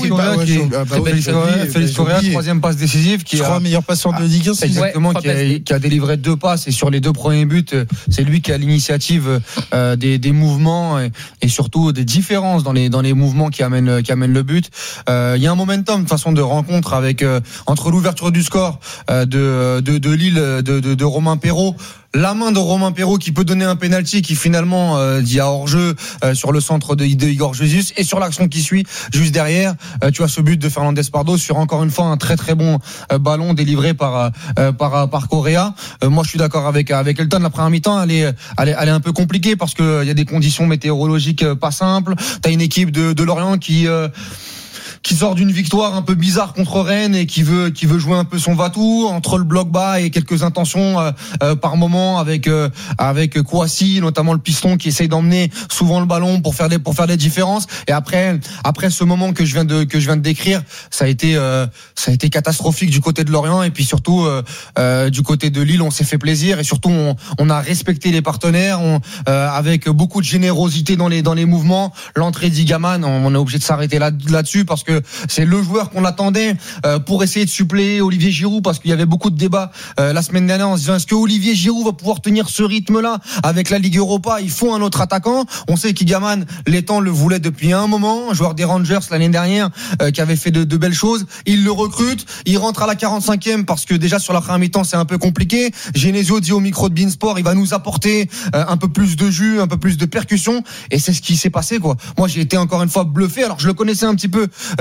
Félix Correa, 3e passe décisive, qui est meilleur passeur de Ligue 1. Exactement, qui a délivré 2 passes et sur les 2 premiers buts, c'est lui qui a l'initiative des mouvements et surtout des différences dans les mouvements qui amènent le but. Il y a un momentum de façon de rencontre avec entre l'ouverture du score de Lille de Romain Perrault. La main de Romain Perrault qui peut donner un penalty qui finalement dit à hors-jeu sur le centre de Igor Jesus, et sur l'action qui suit juste derrière, tu as ce but de Fernandez Pardo sur encore une fois un très très bon ballon délivré par Correa. Moi je suis d'accord avec Elton. La première mi-temps elle est un peu compliquée parce que il y a des conditions météorologiques pas simples. T'as une équipe de Lorient qui sort d'une victoire un peu bizarre contre Rennes et qui veut jouer un peu son va-tout entre le bloc bas et quelques intentions par moment avec Kouassi, notamment le piston qui essaye d'emmener souvent le ballon pour faire des différences. Et après ce moment que je viens de décrire, ça a été catastrophique du côté de Lorient, et puis surtout du côté de Lille, on s'est fait plaisir et surtout on a respecté les partenaires avec beaucoup de générosité dans les mouvements. L'entrée d'Igaman, on est obligé de s'arrêter là-dessus parce que c'est le joueur qu'on attendait pour essayer de suppléer Olivier Giroud, parce qu'il y avait beaucoup de débats la semaine dernière en se disant est-ce que Olivier Giroud va pouvoir tenir ce rythme-là avec la Ligue Europa. Il faut un autre attaquant. On sait qu'Igaman, l'étang le voulait depuis un moment, un joueur des Rangers l'année dernière qui avait fait de belles choses. Il le recrute, il rentre à la 45e parce que déjà sur la première mi-temps c'est un peu compliqué. Genesio dit au micro de Beansport, il va nous apporter un peu plus de jus, un peu plus de percussion, et c'est ce qui s'est passé quoi. Moi j'ai été encore une fois bluffé. Alors je le connaissais un petit peu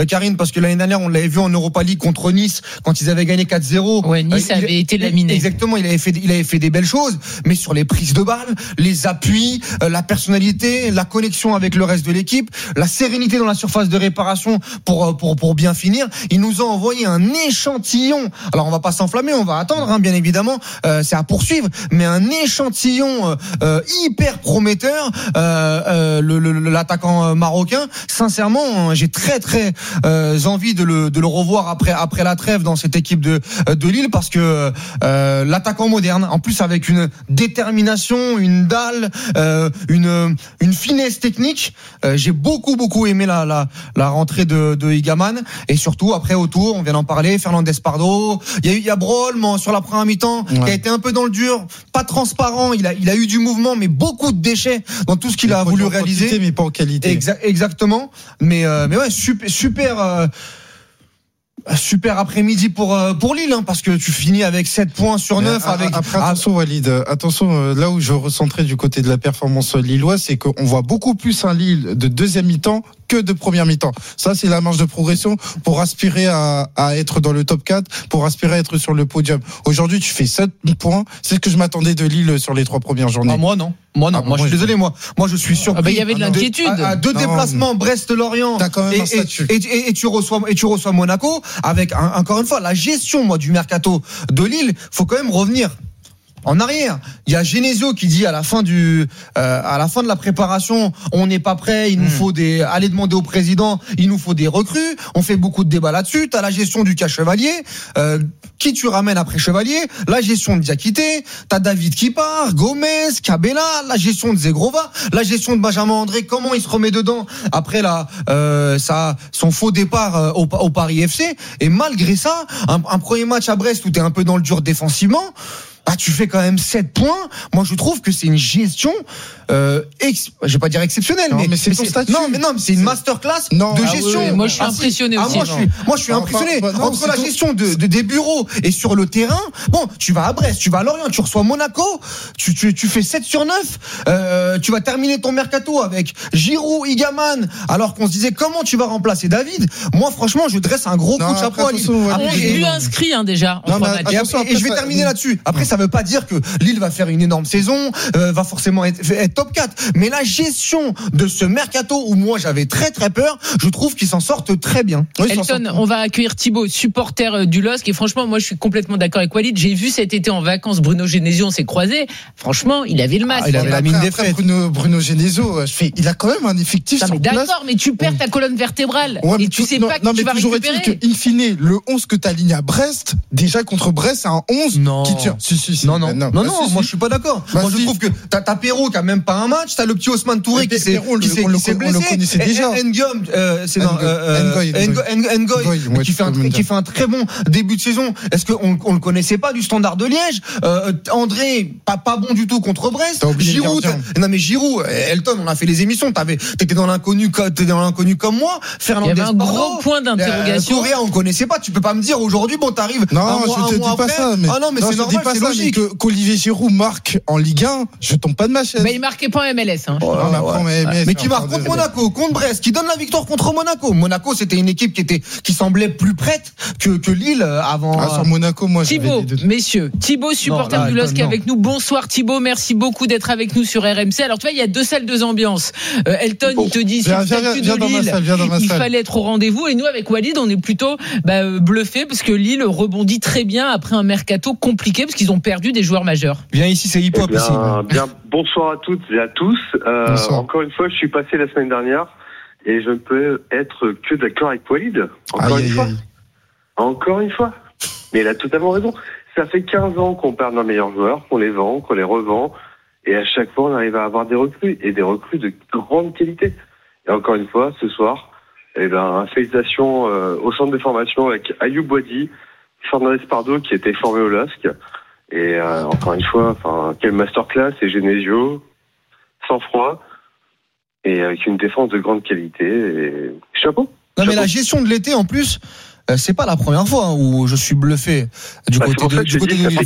Karine, parce que l'année dernière, on l'avait vu en Europa League contre Nice, quand ils avaient gagné 4-0. Ouais, Nice avait été laminé. Exactement, il avait fait des belles choses, mais sur les prises de balles, les appuis, la personnalité, la connexion avec le reste de l'équipe, la sérénité dans la surface de réparation pour bien finir, il nous a envoyé un échantillon. Alors on va pas s'enflammer, on va attendre, hein, bien évidemment, c'est à poursuivre, mais un échantillon hyper prometteur, l'attaquant marocain. Sincèrement, j'ai très envie de le revoir après la trêve dans cette équipe de Lille, parce que l'attaquant moderne, en plus avec une détermination, une dalle, une finesse technique, j'ai beaucoup aimé la rentrée de Igaman, et surtout après autour, on vient d'en parler, Fernandez Pardo, il y a Brol sur la première mi-temps, qui a été un peu dans le dur, pas transparent, il a eu du mouvement, mais beaucoup de déchets dans tout ce qu'il a voulu réaliser. Mais pas en qualité. Exactement. Mais ouais, super après-midi pour Lille, hein, parce que tu finis avec 7 points sur 9. Après, attention Walid, là où je recentrais du côté de la performance lilloise, c'est qu'on voit beaucoup plus un Lille de deuxième mi-temps que de première mi-temps. Ça, c'est la marge de progression pour aspirer à être dans le top 4, pour aspirer à être sur le podium. Aujourd'hui, tu fais 7 points. C'est ce que je m'attendais de Lille sur les 3 premières journées. Ah, moi, non. Moi, je suis désolé. Moi, je suis surpris. Il y avait de l'inquiétude. À 2 déplacements, Brest-Lorient. T'as quand même un statut. Et tu reçois Monaco avec, encore une fois, la gestion, du mercato de Lille. Faut quand même revenir en arrière. Il y a Genesio qui dit à la fin de la préparation, on n'est pas prêt, il nous faut aller demander au président, il nous faut des recrues. On fait beaucoup de débats là-dessus. T'as la gestion du cas Chevalier, qui tu ramènes après Chevalier, la gestion de Diakité, t'as David qui part, Gomez, Cabella, la gestion de Zegrova, la gestion de Benjamin André, comment il se remet dedans après son faux départ au Paris FC. Et malgré ça, un premier match à Brest où t'es un peu dans le dur défensivement, tu fais quand même 7 points. Moi, je trouve que c'est une gestion, je vais pas dire exceptionnelle, mais c'est ton statut. Non, mais c'est une masterclass de gestion. Oui, moi, je suis impressionné aussi. Moi, je suis impressionné. Entre la gestion des bureaux et sur le terrain, tu vas à Brest, tu vas à Lorient, tu reçois Monaco, tu fais 7 sur 9, tu vas terminer ton mercato avec Giroud, Igaman, alors qu'on se disait comment tu vas remplacer David. Moi, franchement, je dresse un gros coup de chapeau à Lille. Il lui inscrit, déjà. Et je vais terminer là-dessus. Après, ça veut pas dire que Lille va faire une énorme saison, va forcément être top 4. Mais la gestion de ce mercato où moi j'avais très peur, je trouve qu'ils s'en sortent très bien. Oui, Elton, on va accueillir Thibaut, supporter du LOSC, et franchement, moi je suis complètement d'accord avec Walid. J'ai vu cet été en vacances Bruno Genesio, on s'est croisés. Franchement, il avait le masque. Il avait la mine des fêtes. Bruno Genesio, il a quand même un effectif sur place. D'accord, mais tu perds ta colonne vertébrale et tu sais pas qui tu vas récupérer. In fine, le 11 que tu alignes à Brest, déjà contre Brest, c'est un 11 qui tient. Non, moi je suis pas d'accord. Moi je trouve que t'as Perrault qui a même pas un match, t'as le petit Ousmane Touré qui s'est blessé. On le connaissait déjà. Ngoy qui fait un très bon début de saison. Est-ce qu'on le connaissait pas du Standard de Liège? André, pas bon du tout contre Brest. Giroud, Elton, on a fait les émissions, t'étais dans l'inconnu comme moi. Fernandez, il y avait un gros point d'interrogation. Correa, on connaissait pas, tu peux pas me dire aujourd'hui, t'arrives un mois après. Mais c'est normal, c'est logique. Qu'Olivier Giroud marque en Ligue 1, je tombe pas de ma chaise. Mais il marquait pas en MLS. Mais qui marque contre Monaco, contre Brest, qui donne la victoire contre Monaco. Monaco, c'était une équipe qui semblait plus prête que Lille avant. Sur Monaco, moi, Thibaut, messieurs, Thibaut, supporter du LOSC, qui est avec nous. Bonsoir Thibaut, merci beaucoup d'être avec nous sur RMC. Alors tu vois, il y a 2 salles, 2 ambiances. Elton, il te dit sur le statut de Lille, il fallait être au rendez-vous, et nous avec Walid, on est plutôt bluffés parce que Lille rebondit très bien après un mercato compliqué parce qu'ils ont perdu des joueurs majeurs. Bien ici, c'est hip-hop ici. Bien, bonsoir à toutes et à tous. Encore une fois, je suis passé la semaine dernière et je ne peux être que d'accord avec Walid. Encore une fois. Mais il a totalement raison. Ça fait 15 ans qu'on perd nos meilleurs joueurs, qu'on les vend, qu'on les revend, et à chaque fois on arrive à avoir des recrues, et des recrues de grande qualité. Et encore une fois, ce soir, félicitations au centre de formation avec Ayoub Boadi, Fernandez Pardo qui était formé au LOSC. Et encore une fois, quelle masterclass, et Genesio, sans froid, et avec une défense de grande qualité. Et chapeau. Mais la gestion de l'été, en plus, c'est pas la première fois où je suis bluffé du côté de Lille.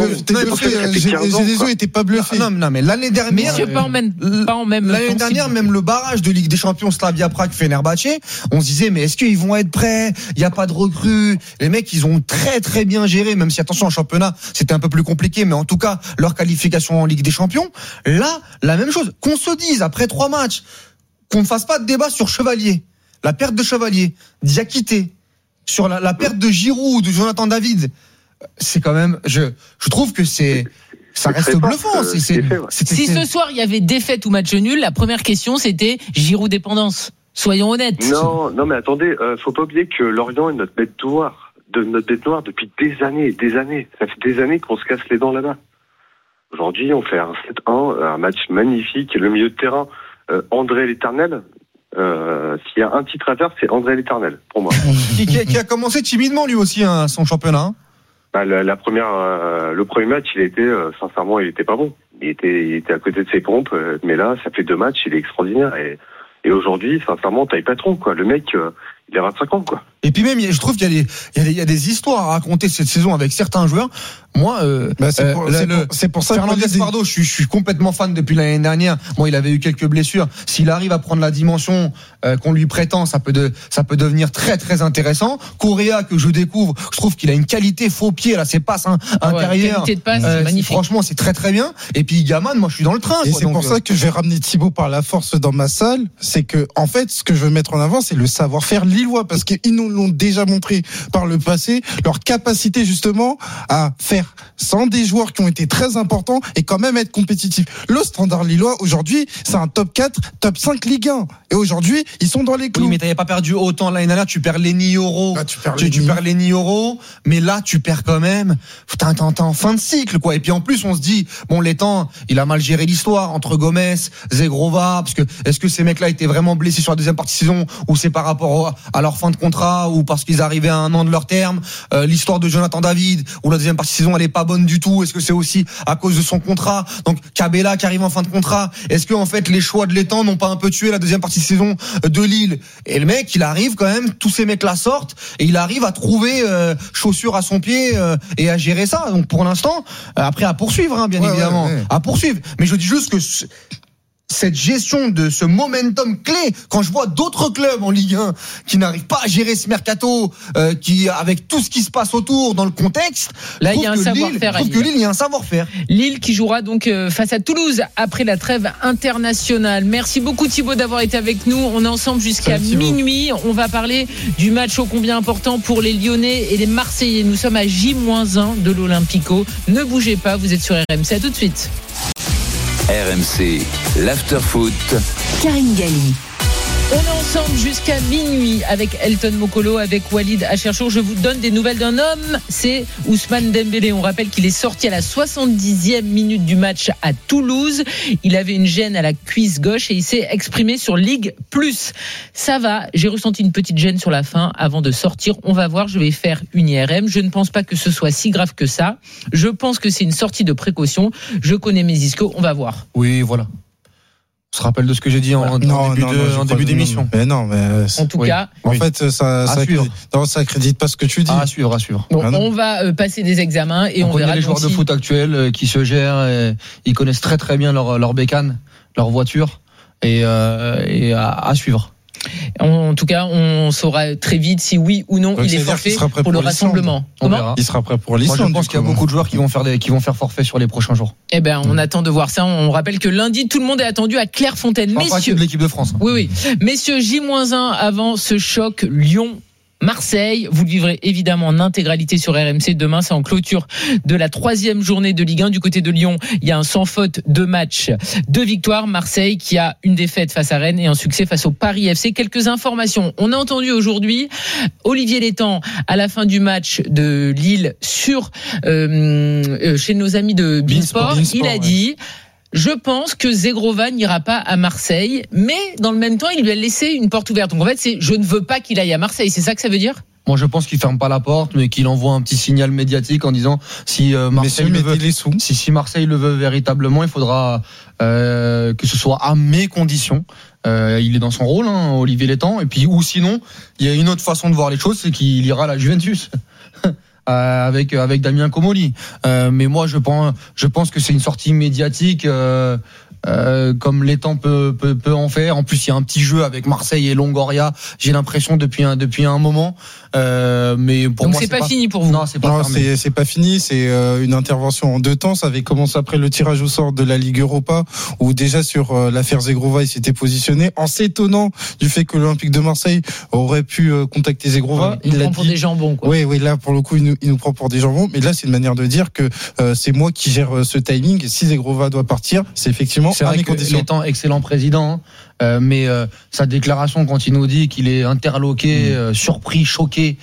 Genesio était pas bluffé. Non, mais l'année dernière, pas en même l'année dernière, même le barrage de Ligue des Champions Slavia Prague Fenerbahçe, on se disait mais est-ce qu'ils vont être prêts? Il y a pas de recrues. Les mecs, ils ont très très bien géré, même si attention en championnat, c'était un peu plus compliqué, mais en tout cas leur qualification en Ligue des Champions. Là, la même chose. Qu'on se dise après 3 matchs, qu'on ne fasse pas de débat sur Chevalier, la perte de Chevalier, Diakité, sur la perte de Giroud ou de Jonathan David, c'est quand même, je trouve que ça reste bluffant. Si ce soir il y avait défaite ou match nul, la première question c'était Giroud dépendance. Soyons honnêtes. Non, mais attendez, faut pas oublier que Lorient est notre bête noire depuis des années. Ça fait des années qu'on se casse les dents là-bas. Aujourd'hui, on fait un 7-1, un match magnifique, le milieu de terrain, André l'Éternel. S'il y a un titre à faire, c'est André l'Éternel, pour moi. qui a commencé timidement lui aussi son championnat. Le premier match, sincèrement, il était pas bon. Il était à côté de ses pompes, mais là, ça fait 2 matchs, il est extraordinaire. Et aujourd'hui, sincèrement, taille patron, quoi. Le mec, il a 25 ans, quoi. Et puis même, je trouve qu'il y a des histoires à raconter cette saison avec certains joueurs. Moi, c'est pour ça que Fernandez Pardo, je suis complètement fan depuis l'année dernière. Moi, il avait eu quelques blessures. S'il arrive à prendre la dimension qu'on lui prétend, ça peut devenir très très intéressant. Correa que je découvre, je trouve qu'il a une qualité faux pied là, ses passes intérieures. Qualité de passe, c'est magnifique. Franchement, c'est très très bien. Et puis Gaman, moi, je suis dans le train. Et c'est pour ça que je vais ramener Thibaut par la force dans ma salle. C'est que en fait, ce que je veux mettre en avant, c'est le savoir-faire lillois, parce qu'ils nous l'ont déjà montré par le passé, leur capacité justement à faire sans des joueurs qui ont été très importants et quand même être compétitifs. Le Standard lillois aujourd'hui, c'est un top 4, top 5 Ligue 1. Et aujourd'hui, ils sont dans les clous. Oui, mais t'avais pas perdu autant l'année dernière, tu perds Lenny Euro. Tu perds Lenny Euro, mais là tu perds quand même. T'es en fin de cycle, quoi. Et puis en plus, on se dit, bon, Létang, il a mal géré l'histoire entre Gomez, Zegrova, parce que est-ce que ces mecs-là étaient vraiment blessés sur la deuxième partie de saison, ou c'est par rapport à leur fin de contrat, ou parce qu'ils arrivaient à un an de leur terme. L'histoire de Jonathan David, où la deuxième partie de saison elle est pas bonne du tout. Est-ce que c'est aussi à cause de son contrat? Donc Cabella qui arrive en fin de contrat. Est-ce que en fait les choix de Létang n'ont pas un peu tué la deuxième partie de saison de Lille? Et le mec, il arrive quand même, tous ces mecs là sortent et il arrive à trouver chaussures à son pied et à gérer ça. Donc pour l'instant, après à poursuivre, bien évidemment, à poursuivre. Mais je dis juste que cette gestion de ce momentum clé, quand je vois d'autres clubs en Ligue 1 qui n'arrivent pas à gérer ce mercato, qui avec tout ce qui se passe autour dans le contexte, là il y a un savoir-faire. Je trouve que Lille, il y a un savoir-faire. Lille qui jouera donc face à Toulouse après la trêve internationale. Merci beaucoup Thibaut d'avoir été avec nous. On est ensemble jusqu'à minuit. On va parler du match ô combien important pour les Lyonnais et les Marseillais. Nous sommes à J-1 de l'Olympico. Ne bougez pas, vous êtes sur RMC. À tout de suite. RMC, l'after-foot. Karine Galli. On est ensemble jusqu'à minuit avec Elton Mokolo, avec Walid Acharchour. Je vous donne des nouvelles d'un homme, c'est Ousmane Dembélé. On rappelle qu'il est sorti à la 70e minute du match à Toulouse. Il avait une gêne à la cuisse gauche et il s'est exprimé sur Ligue Plus. Ça va, j'ai ressenti une petite gêne sur la fin avant de sortir. On va voir, je vais faire une IRM. Je ne pense pas que ce soit si grave que ça. Je pense que c'est une sortie de précaution. Je connais mes ischios, on va voir. Oui, voilà. On se rappelle de ce que j'ai dit en début d'émission. Mais non, mais en tout cas, en fait, ça accrédite pas ce que tu dis. À suivre. Bon, on va passer des examens et on verra. Les joueurs de foot actuels qui se gèrent, ils connaissent très très bien leur bécane, leur voiture, et à suivre. En tout cas, on saura très vite si oui ou non il est forfait pour le rassemblement. Comment ? Il sera prêt pour l'Islande. Moi, je pense qu'il y a beaucoup de joueurs qui vont faire forfait sur les prochains jours. Eh ben, on attend de voir ça. On rappelle que lundi, tout le monde est attendu à Clairefontaine. Messieurs, de l'équipe de France. Oui. Messieurs, J-1 avant ce choc Lyon-Marseille, vous le vivrez évidemment en intégralité sur RMC. Demain, c'est en clôture de la 3e journée de Ligue 1. Du côté de Lyon, il y a un sans faute, 2 matchs, 2 victoires. Marseille qui a une défaite face à Rennes et un succès face au Paris FC. Quelques informations. On a entendu aujourd'hui Olivier Létang à la fin du match de Lille sur chez nos amis de Beansport. Il a dit: je pense que Zegrova n'ira pas à Marseille, mais dans le même temps, il lui a laissé une porte ouverte. Donc en fait, c'est je ne veux pas qu'il aille à Marseille. C'est ça que ça veut dire ? Moi, je pense qu'il ferme pas la porte, mais qu'il envoie un petit signal médiatique en disant si Marseille le veut, si Marseille le veut véritablement, il faudra que ce soit à mes conditions. Il est dans son rôle, Olivier Létang. Et puis, ou sinon, il y a une autre façon de voir les choses, c'est qu'il ira à la Juventus. Avec Damien Comolli. Mais moi, je pense que c'est une sortie médiatique. Comme Létang peut en faire. En plus, il y a un petit jeu avec Marseille et Longoria. J'ai l'impression depuis un moment. Mais pour donc moi, c'est pas fini pour vous. Non, c'est pas fermé. C'est pas fini. C'est une intervention en 2 temps. Ça avait commencé après le tirage au sort de la Ligue Europa, où déjà sur l'affaire Zegrova, il s'était positionné en s'étonnant du fait que l'Olympique de Marseille aurait pu contacter Zegrova. Ouais, il nous prend pour des jambons, quoi. Oui, là pour le coup, il nous prend pour des jambons. Mais là, c'est une manière de dire que c'est moi qui gère ce timing. Et si Zegrova doit partir, c'est effectivement c'est vrai que Létang, excellent président, mais sa déclaration quand il nous dit qu'il est interloqué, surpris, choqué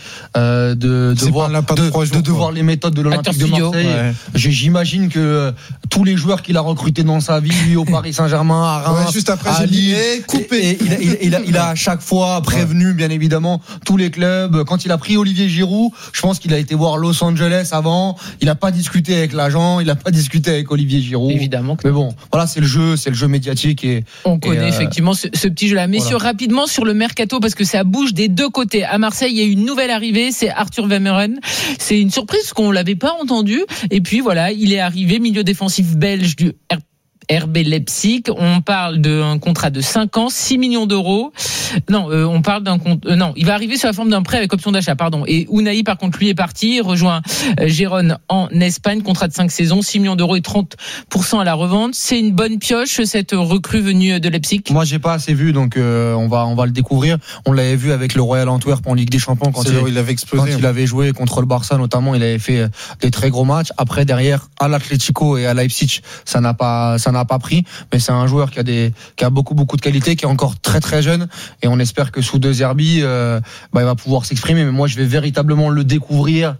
de voir les méthodes de l'Olympique de Marseille. Ouais. J'imagine que tous les joueurs qu'il a recrutés dans sa vie, lui au Paris Saint-Germain, à Reims, juste après, à Lille, coupé. Il a à chaque fois prévenu, bien évidemment, tous les clubs. Quand il a pris Olivier Giroud, je pense qu'il a été voir Los Angeles avant. Il n'a pas discuté avec l'agent, il n'a pas discuté avec Olivier Giroud. Évidemment. Mais bon, voilà, c'est le jeu médiatique on connaît effectivement ce petit jeu-là. Messieurs, rapidement sur le mercato, parce que ça bouge des deux côtés. À Marseille, il y a une nouvelle arrivée, c'est Arthur Vermeuren. C'est une surprise qu'on l'avait pas entendu. Et puis voilà, il est arrivé, milieu défensif belge du RB Leipzig. On parle d'un contrat de 5 ans, 6 millions d'euros. Non, on parle d'un non, il va arriver sous la forme d'un prêt avec option d'achat, pardon. Et Unai, par contre, lui est parti, rejoint Gérone en Espagne, contrat de 5 saisons, 6 millions d'euros et 30% à la revente. C'est une bonne pioche, cette recrue venue de Leipzig. Moi, j'ai pas assez vu, donc on va le découvrir. On l'avait vu avec le Royal Antwerp en Ligue des Champions quand il avait explosé. Quand il avait joué contre le Barça, notamment, il avait fait des très gros matchs. Après, derrière, à l'Atlético et à Leipzig, ça n'a pas pris, mais c'est un joueur qui a beaucoup de qualité, qui est encore très très jeune, et on espère que sous De Zerbi, il va pouvoir s'exprimer. Mais moi, je vais véritablement le découvrir.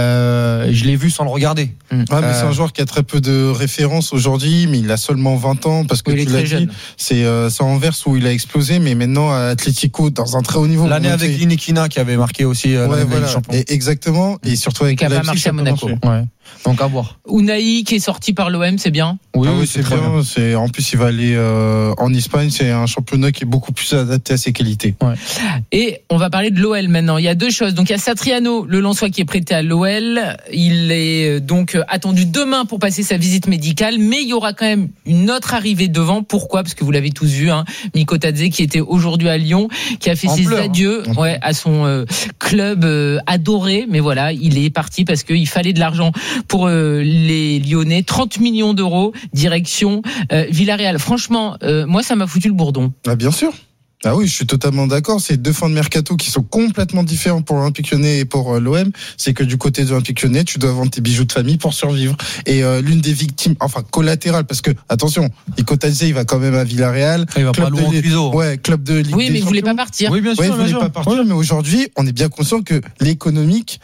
Je l'ai vu sans le regarder. Mais c'est un joueur qui a très peu de références aujourd'hui, mais il a seulement 20 ans, parce que tu l'as dit, c'est Anvers où il a explosé, mais maintenant à Atlético dans un très haut niveau. L'année avec Linekhina qui avait marqué aussi champion. Exactement, et surtout avec la marché à Monaco. Ouais. Donc à voir. Unai qui est sorti par l'OM, c'est bien. Oui, c'est bien. En plus, il va aller en Espagne. C'est un championnat qui est beaucoup plus adapté à ses qualités. Ouais. Et on va parler de l'OL maintenant. Il y a 2 choses. Donc il y a Satriano, le Lensois, qui est prêté à l'OL. Il est donc attendu demain pour passer sa visite médicale, mais il y aura quand même une autre arrivée devant. Pourquoi ? Parce que vous l'avez tous vu, Miko Tadze qui était aujourd'hui à Lyon, qui a fait ses adieux à son club adoré. Mais voilà, il est parti parce qu'il fallait de l'argent pour les Lyonnais. 30 millions d'euros, direction Villarreal. Franchement, moi, ça m'a foutu le bourdon. Ah, bien sûr. Ah oui, je suis totalement d'accord. C'est 2 fins de mercato qui sont complètement différents pour l'Olympique Lyonnais et pour l'OM. C'est que du côté de l'Olympique Lyonnais, tu dois vendre tes bijoux de famille pour survivre. Et l'une des victimes, enfin collatérales, parce que attention, Miko Tadze, il va quand même à Villarreal. Il va pas loin au Cuiseau. Ouais, club de Ligue des Champions. Oui, mais il voulait pas partir. Oui, bien sûr. Il voulait pas partir. Mais aujourd'hui, on est bien conscient que l'économique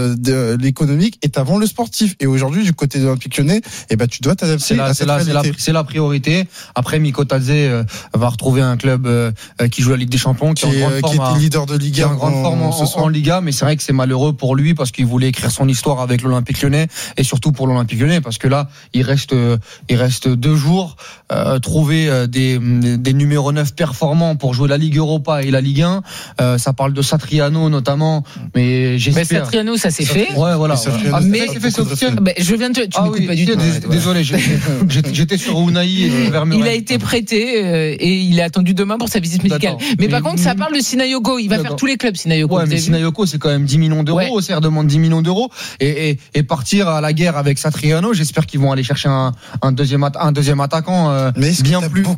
est avant le sportif. Et aujourd'hui, du côté de l'Olympique Lyonnais, tu dois t'adapter à cette réalité. C'est la priorité. Après, Miko Tadze va retrouver un club qui joue la Ligue des Champions, qui était leader de Liga, en grande forme en Liga, mais c'est vrai que c'est malheureux pour lui parce qu'il voulait écrire son histoire avec l'Olympique Lyonnais, et surtout pour l'Olympique Lyonnais, parce que là il reste 2 jours, trouver des numéros 9 performants pour jouer la Ligue Europa et la Ligue 1. Ça parle de Satriano notamment, mais j'espère. Mais Satriano, ça s'est fait. Ouais, voilà. Mais c'est fait, je viens de tu m'écoutes pas du tout. Désolé, j'étais sur Unai et Vermeuren. Il a été prêté et il est attendu demain pour sa visite médicale. Mais par contre, ça parle de Sinayogo. Il va faire tous les clubs, Sinayogo. Ouais, mais Sinayogo, c'est quand même 10 millions d'euros. Ça redemande 10 millions d'euros. Et partir à la guerre avec Satriano, j'espère qu'ils vont aller chercher un deuxième attaquant bien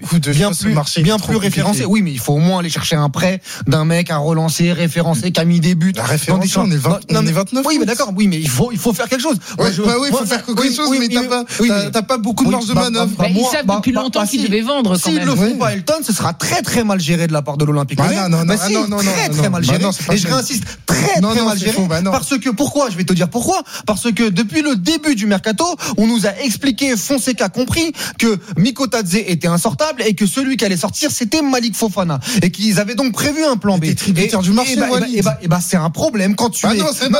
plus référencé. Oui, mais il faut au moins aller chercher un prêt d'un mec à relancer, référencé, qui a mis des buts. La référence, on est 29. Oui, mais d'accord. Oui, mais il faut faire quelque chose. Il faut faire quelque chose, mais t'as pas beaucoup de marge de manœuvre. Ils savent depuis longtemps qu'ils devaient vendre quand même. S'ils le font pas, Elton, ce sera très très mal géré géré de la part de l'Olympique Lyonnais. Très mal géré. Et je réinsiste, très mal géré. Parce que pourquoi? Je vais te dire pourquoi. Parce que depuis le début du mercato, on nous a expliqué, Fonseca compris, que Mikotadze était insortable et que celui qui allait sortir, c'était Malik Fofana. Et qu'ils avaient donc prévu un plan B. T'es tributaire du marché, c'est un problème quand tu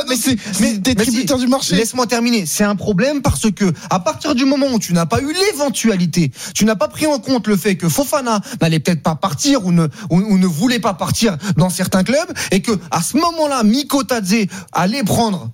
es. T'es tributaire du marché. Laisse-moi terminer. C'est un problème parce que, à partir du moment où tu n'as pas eu l'éventualité, tu n'as pas pris en compte le fait que Fofana n'allait peut-être pas partir ou ne voulait pas partir dans certains clubs, et que, à ce moment-là, Mikotadze allait prendre,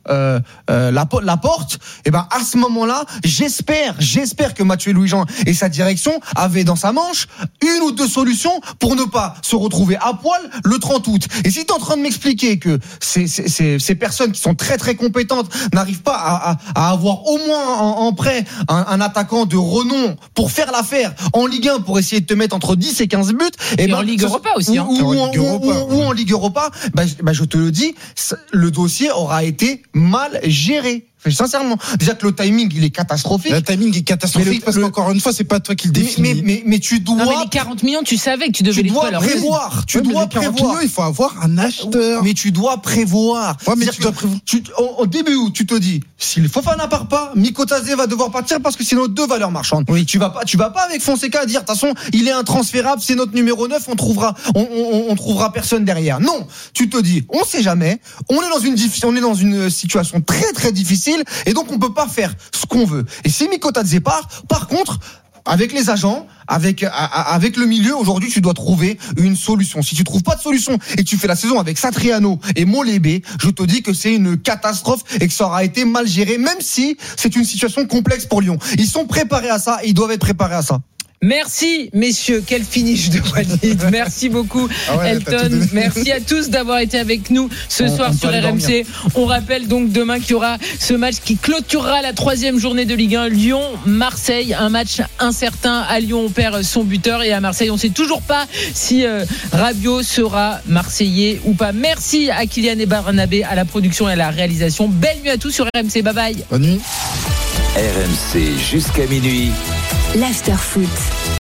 la porte, et ben, à ce moment-là, j'espère que Mathieu Louis-Jean et sa direction avaient dans sa manche une ou deux solutions pour ne pas se retrouver à poil le 30 août. Et si t'es en train de m'expliquer que ces personnes qui sont très très compétentes n'arrivent pas à avoir au moins en prêt un attaquant de renom pour faire l'affaire en Ligue 1, pour essayer de te mettre entre 10 et 15 buts, et ben, en Ligue Europa aussi, ou en Ligue Europa, je te le dis, le dossier aura été mal géré. Sincèrement, déjà que le timing il est catastrophique. Le timing est catastrophique parce qu'encore une fois, c'est pas toi qui le définis. Mais tu dois. Non, mais les 40 millions, tu savais que tu devais les trouver. Tu dois prévoir. Il faut avoir un acheteur. Mais tu dois prévoir. Ouais, mais tu dois prévoir. Au début où tu te dis, si le Fofana part pas, Mikotadze va devoir partir parce que c'est nos deux valeurs marchandes. Oui. Tu vas pas avec Fonseca dire, de toute façon, il est intransférable, c'est notre numéro 9, on trouvera personne derrière. Non. Tu te dis, on sait jamais. On est dans une situation très très difficile. Et donc on peut pas faire ce qu'on veut. Et si Mikotadze part, par contre, avec les agents, avec le milieu, aujourd'hui tu dois trouver une solution. Si tu trouves pas de solution et tu fais la saison avec Satriano et Molébé, je te dis que c'est une catastrophe et que ça aura été mal géré, même si c'est une situation complexe pour Lyon. Ils sont préparés à ça et ils doivent être préparés à ça. Merci messieurs, quel finish de Walid. Merci beaucoup Elton. Merci à tous d'avoir été avec nous ce soir sur RMC. On rappelle donc demain qu'il y aura ce match qui clôturera la 3e journée de Ligue 1, Lyon-Marseille. Un match incertain. À Lyon on perd son buteur et à Marseille on ne sait toujours pas si Rabiot sera marseillais ou pas. Merci à Kylian et Barnabé à la production et à la réalisation. Belle nuit à tous sur RMC. Bye bye. Bonne nuit. RMC jusqu'à minuit. L'After Foot.